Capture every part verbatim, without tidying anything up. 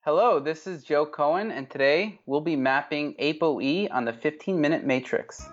Hello, this is Joe Cohen, and today we'll be mapping ApoE on the fifteen minute matrix.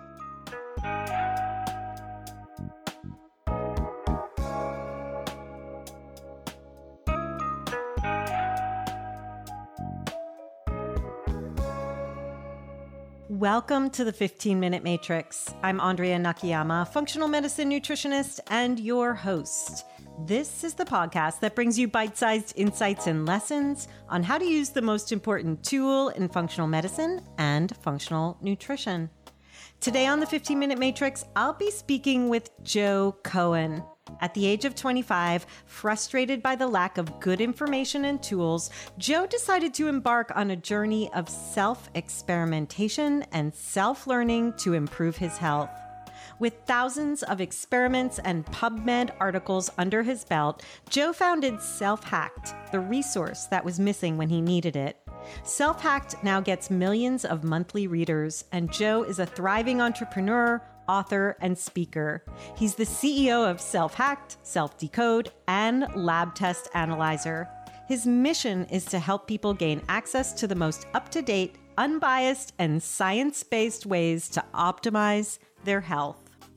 Welcome to the fifteen minute matrix. I'm Andrea Nakayama, functional medicine nutritionist and your host. This is the podcast that brings you bite-sized insights and lessons on how to use the most important tool in functional medicine and functional nutrition. Today on the fifteen minute matrix, I'll be speaking with Joe Cohen. At the age of twenty-five, frustrated by the lack of good information and tools, Joe decided to embark on a journey of self-experimentation and self-learning to improve his health. With thousands of experiments and PubMed articles under his belt, Joe founded Self-Hacked, the resource that was missing when he needed it. Self-Hacked now gets millions of monthly readers, and Joe is a thriving entrepreneur, author, and speaker. He's the C E O of Self-Hacked, Self-Decode, and Lab Test Analyzer. His mission is to help people gain access to the most up-to-date, unbiased, and science-based ways to optimize their health.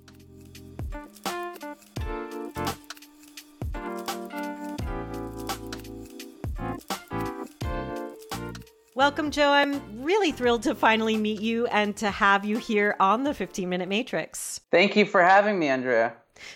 Welcome, Joe. I'm really thrilled to finally meet you and to have you here on the fifteen minute matrix. Thank you for having me, Andrea.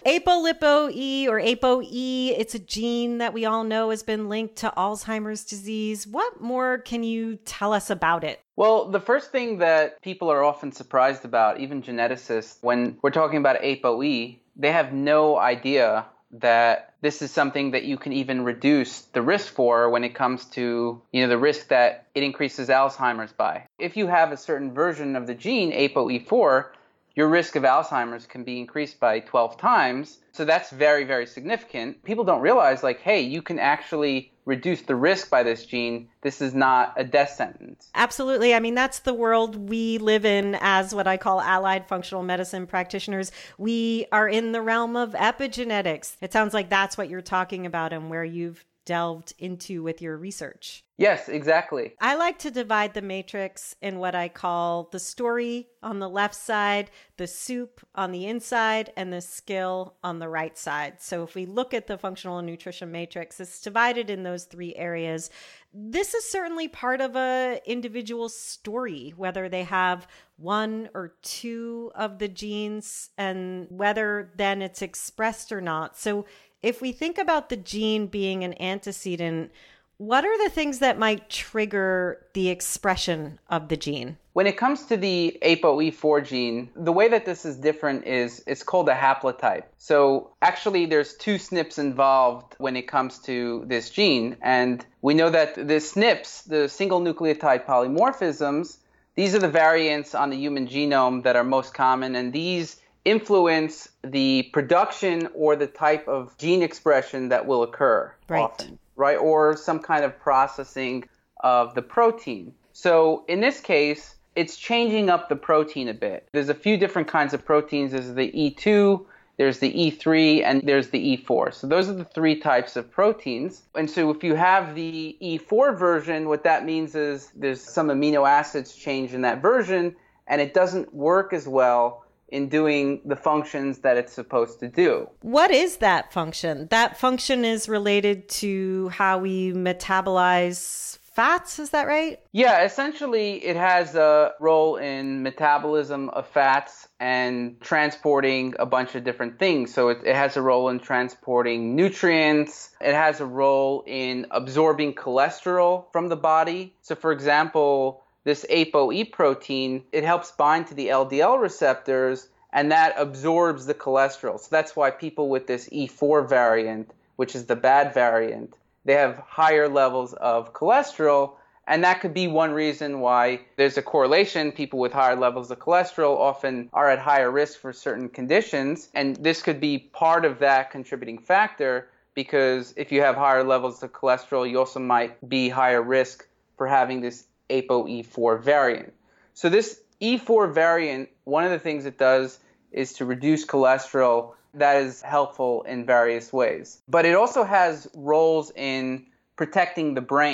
ApoLipoE or ApoE, it's a gene that we all know has been linked to Alzheimer's disease. What more can you tell us about it? Well, the first thing that people are often surprised about, even geneticists, when we're talking about ApoE, they have no idea that this is something that you can even reduce the risk for when it comes to, you know, the risk that it increases Alzheimer's by. If you have a certain version of the gene, A P O E four, your risk of Alzheimer's can be increased by twelve times. So that's very, very significant. People don't realize, like, hey, you can actually reduce the risk by this gene. This is not a death sentence. Absolutely. I mean, that's the world we live in as what I call allied functional medicine practitioners. We are in the realm of epigenetics. It sounds like that's what you're talking about and where you've delved into with your research. Yes, exactly. I like to divide the matrix in what I call the story on the left side, the soup on the inside, and the skill on the right side. So if we look at the functional nutrition matrix, it's divided in those three areas. This is certainly part of a individual's story, whether they have one or two of the genes and whether then it's expressed or not. So if we think about the gene being an antecedent, what are the things that might trigger the expression of the gene? When it comes to the A P O E four gene, the way that this is different is it's called a haplotype. So actually there's two S N Ps involved when it comes to this gene. And we know that the S N Ps, the single nucleotide polymorphisms, these are the variants on the human genome that are most common. And these influence the production or the type of gene expression that will occur right. often, right? Or some kind of processing of the protein. So in this case, it's changing up the protein a bit. There's a few different kinds of proteins. There's the E two, there's the E three, and there's the E four. So those are the three types of proteins. And so if you have the E four version, what that means is there's some amino acids change in that version, and it doesn't work as well in doing the functions that it's supposed to do. What is that function? That function is related to how we metabolize fats, is that right? Yeah, essentially it has a role in metabolism of fats and transporting a bunch of different things. So it, it has a role in transporting nutrients. It has a role in absorbing cholesterol from the body. So for example, this A P O E protein, it helps bind to the L D L receptors, and that absorbs the cholesterol. So that's why people with this E four variant, which is the bad variant, they have higher levels of cholesterol, and that could be one reason why there's a correlation. People with higher levels of cholesterol often are at higher risk for certain conditions, and this could be part of that contributing factor, because if you have higher levels of cholesterol, you also might be higher risk for having this A P O E four variant. So this E four variant, one of the things it does is to reduce cholesterol. That is helpful in various ways. But it also has roles in protecting the brain.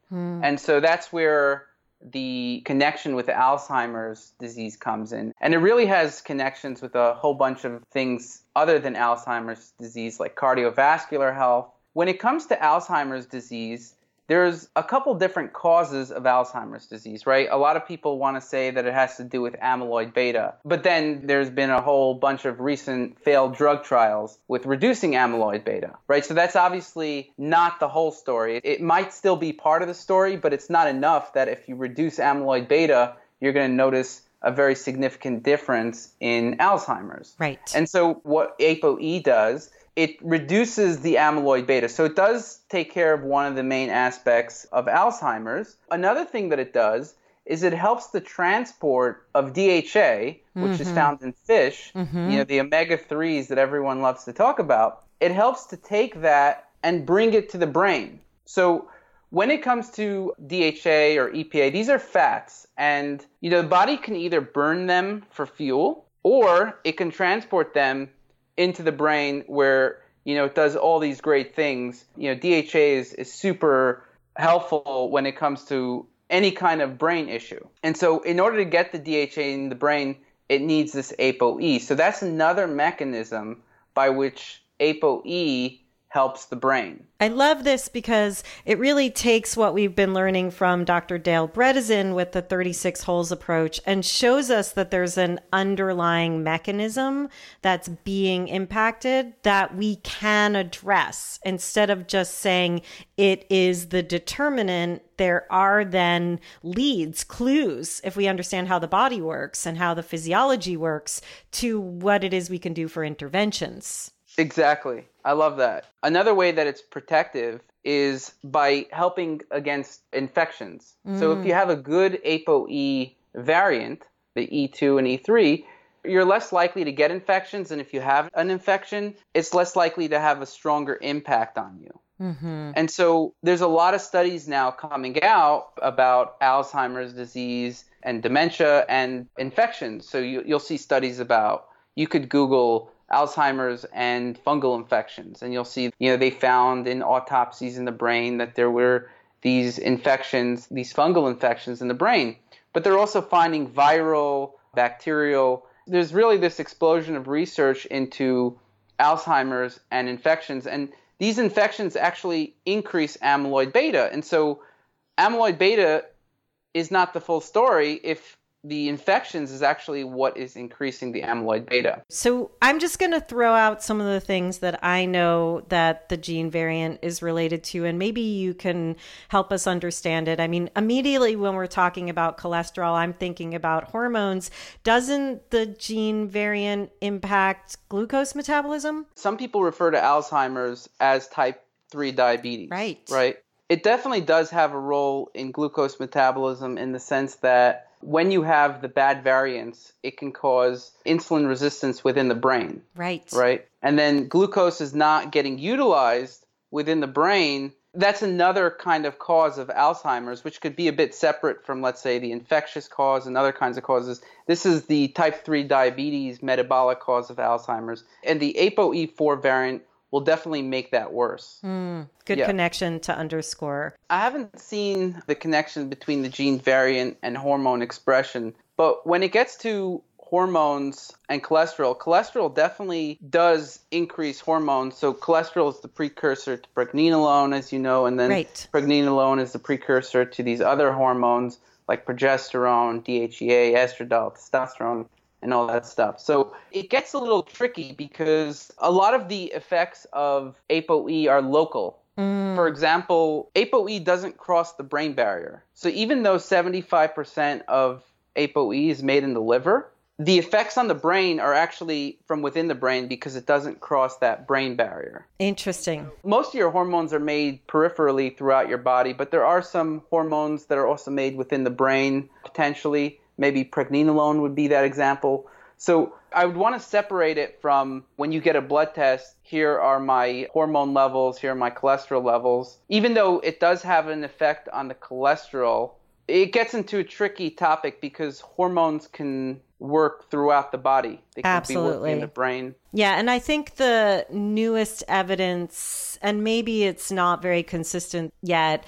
Hmm. And so that's where the connection with Alzheimer's disease comes in. And it really has connections with a whole bunch of things other than Alzheimer's disease, like cardiovascular health. When it comes to Alzheimer's disease, there's a couple different causes of Alzheimer's disease, right? A lot of people want to say that it has to do with amyloid beta, but then there's been a whole bunch of recent failed drug trials with reducing amyloid beta, right? So that's obviously not the whole story. It might still be part of the story, but it's not enough that if you reduce amyloid beta, you're going to notice a very significant difference in Alzheimer's. Right. And so what ApoE does, it reduces the amyloid beta. So it does take care of one of the main aspects of Alzheimer's. Another thing that it does is it helps the transport of D H A, which mm-hmm. is found in fish, mm-hmm. you know, the omega threes that everyone loves to talk about. It helps to take that and bring it to the brain. So when it comes to D H A or E P A, these are fats, and you know, the body can either burn them for fuel or it can transport them into the brain where, you know, it does all these great things. You know, D H A is, is super helpful when it comes to any kind of brain issue. And so in order to get the D H A in the brain, it needs this ApoE. So that's another mechanism by which ApoE helps the brain. I love this because it really takes what we've been learning from Doctor Dale Bredesen with the thirty-six holes approach and shows us that there's an underlying mechanism that's being impacted that we can address. Instead of just saying it is the determinant, there are then leads, clues, if we understand how the body works and how the physiology works, to what it is we can do for interventions. Exactly. I love that. Another way that it's protective is by helping against infections. Mm. So if you have a good ApoE variant, the E two and E three, you're less likely to get infections. And if you have an infection, it's less likely to have a stronger impact on you. Mm-hmm. And so there's a lot of studies now coming out about Alzheimer's disease and dementia and infections. So you, you'll see studies about, you could Google Alzheimer's and fungal infections, and you'll see, you know, they found in autopsies in the brain that there were these infections, these fungal infections in the brain. But they're also finding viral, bacterial. There's really this explosion of research into Alzheimer's and infections, and these infections actually increase amyloid beta. And so amyloid beta is not the full story if the infections is actually what is increasing the amyloid beta. So I'm just going to throw out some of the things that I know that the gene variant is related to, and maybe you can help us understand it. I mean, immediately when we're talking about cholesterol, I'm thinking about hormones. Doesn't the gene variant impact glucose metabolism? Some people refer to Alzheimer's as type three diabetes. Right. Right. It definitely does have a role in glucose metabolism in the sense that when you have the bad variants, it can cause insulin resistance within the brain. Right. Right. And then glucose is not getting utilized within the brain. That's another kind of cause of Alzheimer's, which could be a bit separate from, let's say, the infectious cause and other kinds of causes. This is the type three diabetes metabolic cause of Alzheimer's. And the A P O E four variant will definitely make that worse. Mm, good yeah. connection to underscore. I haven't seen the connection between the gene variant and hormone expression, but when it gets to hormones and cholesterol, cholesterol definitely does increase hormones. So cholesterol is the precursor to pregnenolone, as you know, and then right. pregnenolone is the precursor to these other hormones like progesterone, D H E A, estradiol, testosterone, and all that stuff. So it gets a little tricky because a lot of the effects of A P O E are local. Mm. For example, A P O E doesn't cross the brain barrier. So even though seventy-five percent of A P O E is made in the liver, the effects on the brain are actually from within the brain because it doesn't cross that brain barrier. Interesting. Most of your hormones are made peripherally throughout your body, but there are some hormones that are also made within the brain, potentially. Maybe pregnenolone would be that example. So I would want to separate it from when you get a blood test, here are my hormone levels, here are my cholesterol levels. Even though it does have an effect on the cholesterol, it gets into a tricky topic because hormones can work throughout the body. They can Absolutely. be working in the brain. Yeah, and I think the newest evidence, and maybe it's not very consistent yet,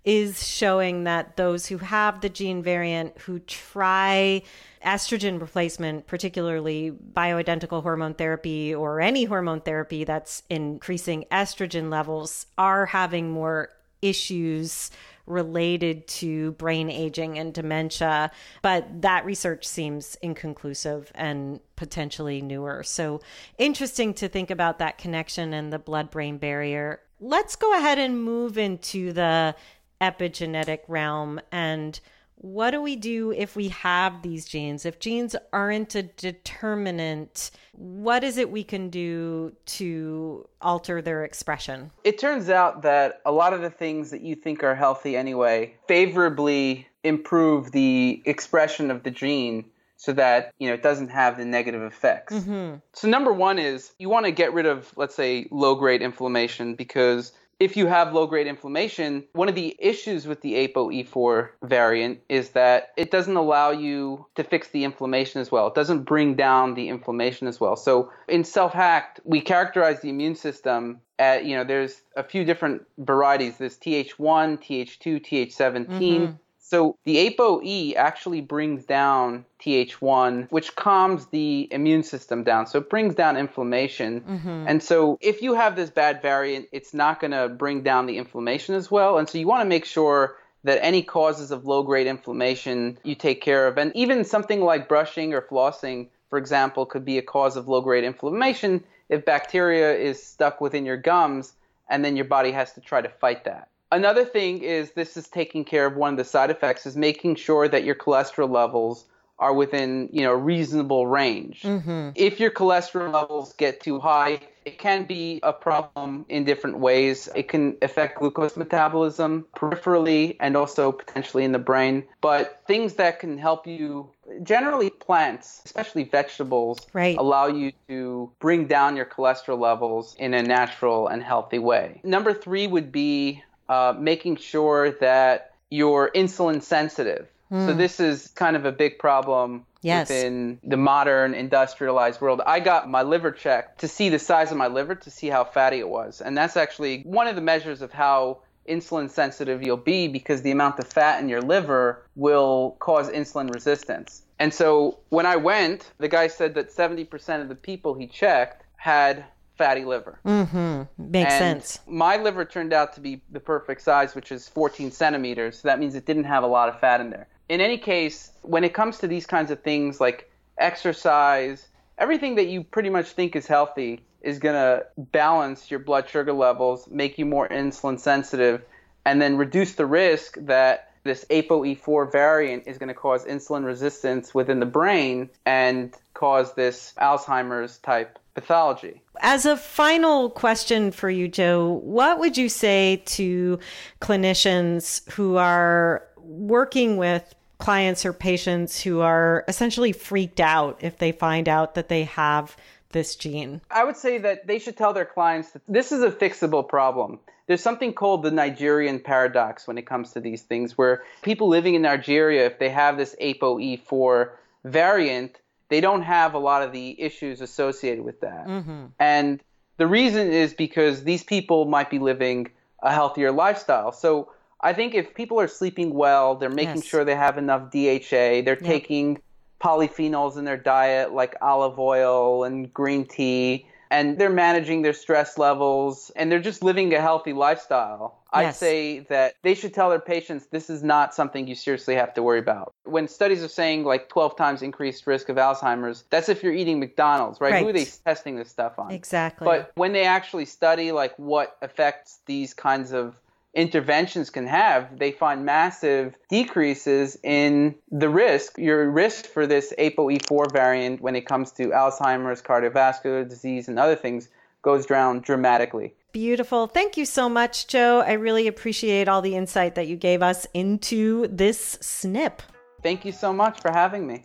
is showing that those who have the gene variant who try estrogen replacement, particularly bioidentical hormone therapy or any hormone therapy that's increasing estrogen levels, are having more issues related to brain aging and dementia. But that research seems inconclusive and potentially newer. So interesting to think about that connection and the blood-brain barrier. Let's go ahead and move into the epigenetic realm. And what do we do if we have these genes? If genes aren't a determinant, what is it we can do to alter their expression? It turns out that a lot of the things that you think are healthy anyway favorably improve the expression of the gene so that, you know, it doesn't have the negative effects. Mm-hmm. So number one is you want to get rid of, let's say, low-grade inflammation, because if you have low-grade inflammation, one of the issues with the A P O E four variant is that it doesn't allow you to fix the inflammation as well. It doesn't bring down the inflammation as well. So in Self-Hacked, we characterize the immune system at, you know, there's a few different varieties. There's T H one, T H two, T H seventeen. Mm-hmm. So the A P O E actually brings down T H one, which calms the immune system down. So it brings down inflammation. Mm-hmm. And so if you have this bad variant, it's not going to bring down the inflammation as well. And so you want to make sure that any causes of low-grade inflammation you take care of. And even something like brushing or flossing, for example, could be a cause of low-grade inflammation if bacteria is stuck within your gums and then your body has to try to fight that. Another thing is, this is taking care of one of the side effects, is making sure that your cholesterol levels are within, you know, reasonable range. Mm-hmm. If your cholesterol levels get too high, it can be a problem in different ways. It can affect glucose metabolism peripherally and also potentially in the brain. But things that can help you, generally plants, especially vegetables, right, allow you to bring down your cholesterol levels in a natural and healthy way. Number three would be Uh, making sure that you're insulin sensitive. Mm. So this is kind of a big problem yes. within the modern industrialized world. I got my liver checked to see the size of my liver, to see how fatty it was. And that's actually one of the measures of how insulin sensitive you'll be, because the amount of fat in your liver will cause insulin resistance. And so when I went, the guy said that seventy percent of the people he checked had fatty liver. Mm-hmm. Makes and sense. My liver turned out to be the perfect size, which is fourteen centimeters. So that means it didn't have a lot of fat in there. In any case, when it comes to these kinds of things like exercise, everything that you pretty much think is healthy is going to balance your blood sugar levels, make you more insulin sensitive, and then reduce the risk that this A P O E four variant is going to cause insulin resistance within the brain and cause this Alzheimer's type pathology. As a final question for you, Joe, what would you say to clinicians who are working with clients or patients who are essentially freaked out if they find out that they have this gene? I would say that they should tell their clients that this is a fixable problem. There's something called the Nigerian paradox when it comes to these things, where people living in Nigeria, if they have this A P O E four variant, they don't have a lot of the issues associated with that. Mm-hmm. And the reason is because these people might be living a healthier lifestyle. So I think if people are sleeping well, they're making yes. sure they have enough D H A, they're yep. taking polyphenols in their diet like olive oil and green tea, and they're managing their stress levels, and they're just living a healthy lifestyle. Yes. I'd say that they should tell their patients this is not something you seriously have to worry about. When studies are saying like twelve times increased risk of Alzheimer's, that's if you're eating McDonald's, right? right? Who are they testing this stuff on? Exactly. But when they actually study like what effects these kinds of interventions can have, they find massive decreases in the risk, your risk for this A P O E four variant when it comes to Alzheimer's, cardiovascular disease, and other things goes down dramatically. Beautiful. Thank you so much, Joe. I really appreciate all the insight that you gave us into this S N P. Thank you so much for having me.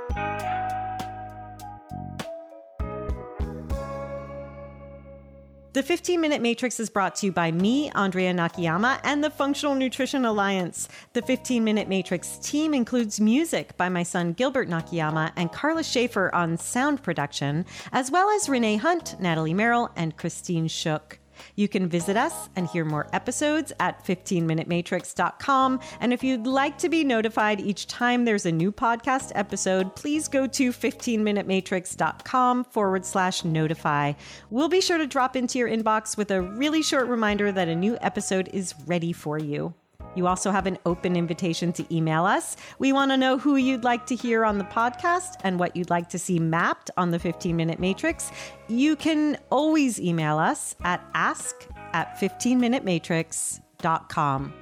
The The fifteen minute Matrix is brought to you by me, Andrea Nakayama, and the Functional Nutrition Alliance. The fifteen minute Matrix team includes music by my son Gilbert Nakayama and Carla Schaefer on sound production, as well as Renee Hunt, Natalie Merrill, and Christine Shook. You can visit us and hear more episodes at fifteen minute matrix dot com. And if you'd like to be notified each time there's a new podcast episode, please go to fifteen minute matrix dot com forward slash notify. We'll be sure to drop into your inbox with a really short reminder that a new episode is ready for you. You also have an open invitation to email us. We want to know who you'd like to hear on the podcast and what you'd like to see mapped on the fifteen minute Matrix. You can always email us at ask at fifteen minute matrix dot com.